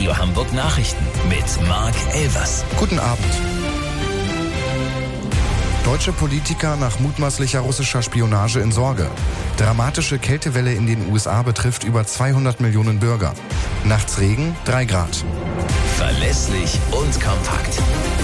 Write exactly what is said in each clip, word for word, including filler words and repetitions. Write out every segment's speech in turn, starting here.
Radio Hamburg Nachrichten mit Mark Elvers. Guten Abend. Deutsche Politiker nach mutmaßlicher russischer Spionage in Sorge. Dramatische Kältewelle in den U S A betrifft über zweihundert Millionen Bürger. Nachts Regen, drei Grad. Verlässlich und kompakt.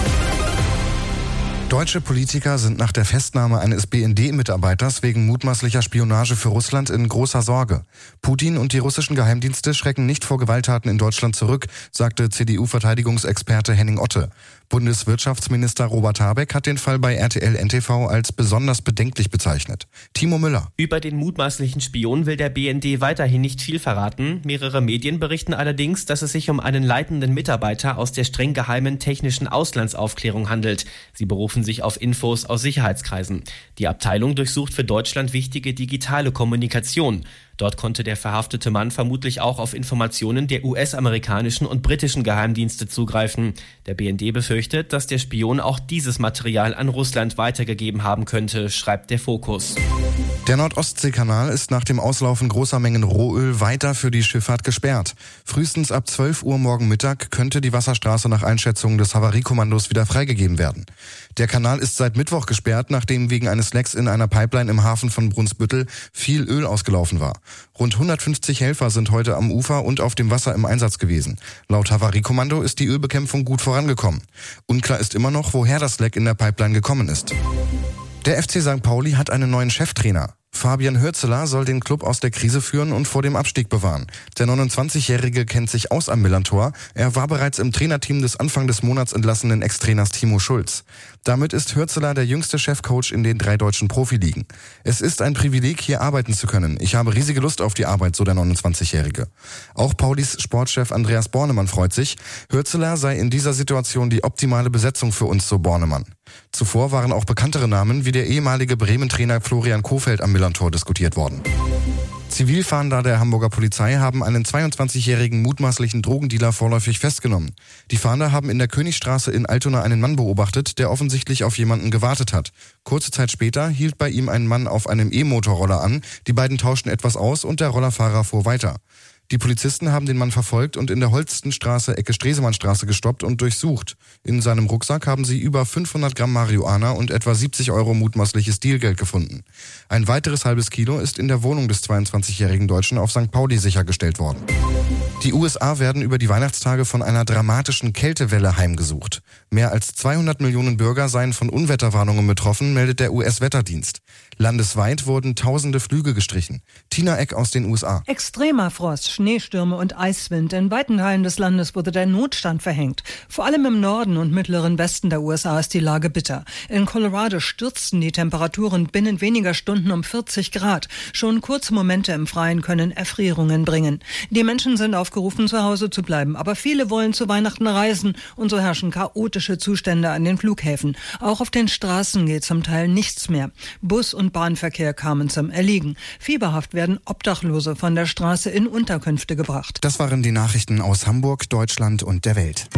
Deutsche Politiker sind nach der Festnahme eines B N D-Mitarbeiters wegen mutmaßlicher Spionage für Russland in großer Sorge. Putin und die russischen Geheimdienste schrecken nicht vor Gewalttaten in Deutschland zurück, sagte C D U-Verteidigungsexperte Henning Otte. Bundeswirtschaftsminister Robert Habeck hat den Fall bei R T L N T V als besonders bedenklich bezeichnet. Timo Müller. Über den mutmaßlichen Spion will der B N D weiterhin nicht viel verraten. Mehrere Medien berichten allerdings, dass es sich um einen leitenden Mitarbeiter aus der streng geheimen technischen Auslandsaufklärung handelt. Sie berufen sich auf Infos aus Sicherheitskreisen. Die Abteilung durchsucht für Deutschland wichtige digitale Kommunikation. Dort konnte der verhaftete Mann vermutlich auch auf Informationen der U S-amerikanischen und britischen Geheimdienste zugreifen. Der B N D befürchtet, dass der Spion auch dieses Material an Russland weitergegeben haben könnte, schreibt der Fokus. Der Nord-Ostsee-Kanal ist nach dem Auslaufen großer Mengen Rohöl weiter für die Schifffahrt gesperrt. Frühestens ab zwölf Uhr morgen Mittag könnte die Wasserstraße nach Einschätzung des Havariekommandos wieder freigegeben werden. Der Kanal ist seit Mittwoch gesperrt, nachdem wegen eines Lecks in einer Pipeline im Hafen von Brunsbüttel viel Öl ausgelaufen war. Rund hundertfünfzig Helfer sind heute am Ufer und auf dem Wasser im Einsatz gewesen. Laut Havariekommando ist die Ölbekämpfung gut vorangekommen. Unklar ist immer noch, woher das Leck in der Pipeline gekommen ist. Der F C Sankt Pauli hat einen neuen Cheftrainer. Fabian Hürzeler soll den Klub aus der Krise führen und vor dem Abstieg bewahren. Der neunundzwanzigjährige kennt sich aus am Millantor. Er war bereits im Trainerteam des Anfang des Monats entlassenen Ex-Trainers Timo Schulz. Damit ist Hürzeler der jüngste Chefcoach in den drei deutschen Profiligen. Es ist ein Privileg, hier arbeiten zu können. Ich habe riesige Lust auf die Arbeit, so der neunundzwanzigjährige. Auch Paulis Sportchef Andreas Bornemann freut sich. Hürzeler sei in dieser Situation die optimale Besetzung für uns, so Bornemann. Zuvor waren auch bekanntere Namen wie der ehemalige Bremen-Trainer Florian Kohfeldt am Millantor diskutiert worden. Zivilfahnder der Hamburger Polizei haben einen zweiundzwanzigjährigen mutmaßlichen Drogendealer vorläufig festgenommen. Die Fahnder haben in der Königstraße in Altona einen Mann beobachtet, der offensichtlich auf jemanden gewartet hat. Kurze Zeit später hielt bei ihm ein Mann auf einem E-Motorroller an. Die beiden tauschten etwas aus und der Rollerfahrer fuhr weiter. Die Polizisten haben den Mann verfolgt und in der Holstenstraße Ecke Stresemannstraße gestoppt und durchsucht. In seinem Rucksack haben sie über fünfhundert Gramm Marihuana und etwa siebzig Euro mutmaßliches Dealgeld gefunden. Ein weiteres halbes Kilo ist in der Wohnung des zweiundzwanzigjährigen Deutschen auf Sankt Pauli sichergestellt worden. Die U S A werden über die Weihnachtstage von einer dramatischen Kältewelle heimgesucht. Mehr als zweihundert Millionen Bürger seien von Unwetterwarnungen betroffen, meldet der U S-Wetterdienst. Landesweit wurden tausende Flüge gestrichen. Tina Eck aus den U S A. Extremer Frost, Schneestürme und Eiswind. In weiten Teilen des Landes wurde der Notstand verhängt. Vor allem im Norden und mittleren Westen der U S A ist die Lage bitter. In Colorado stürzten die Temperaturen binnen weniger Stunden um vierzig Grad. Schon kurze Momente im Freien können Erfrierungen bringen. Die Menschen sind aufgerufen, zu Hause zu bleiben. Aber viele wollen zu Weihnachten reisen und so herrschen chaotische Zustände an den Flughäfen. Auch auf den Straßen geht zum Teil nichts mehr. Bus- und Bahnverkehr kamen zum Erliegen. Fieberhaft werden Obdachlose von der Straße in Unterkünfte gebracht. Das waren die Nachrichten aus Hamburg, Deutschland und der Welt.